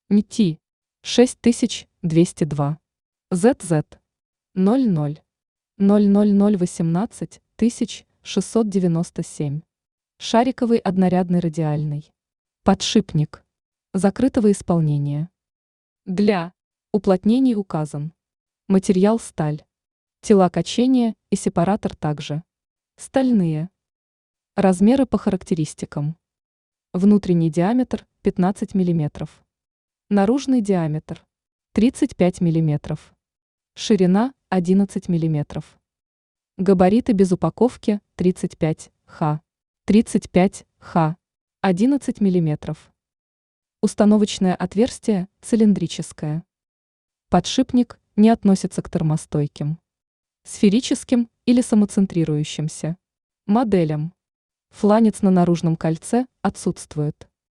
НТ 6202, ЗЗ 00 00018 697. Шариковый однорядный радиальный. Подшипник. Закрытого исполнения. Для уплотнений указан. Материал сталь. Тела качения и сепаратор также. Стальные. Размеры по характеристикам. Внутренний диаметр 15 мм. Наружный диаметр 35 мм. Ширина 11 мм. Габариты без упаковки 35 х. 35 х. 11 мм. Установочное отверстие цилиндрическое. Подшипник не относится к термостойким, сферическим или самоцентрирующимся моделям. Фланец на наружном кольце отсутствует.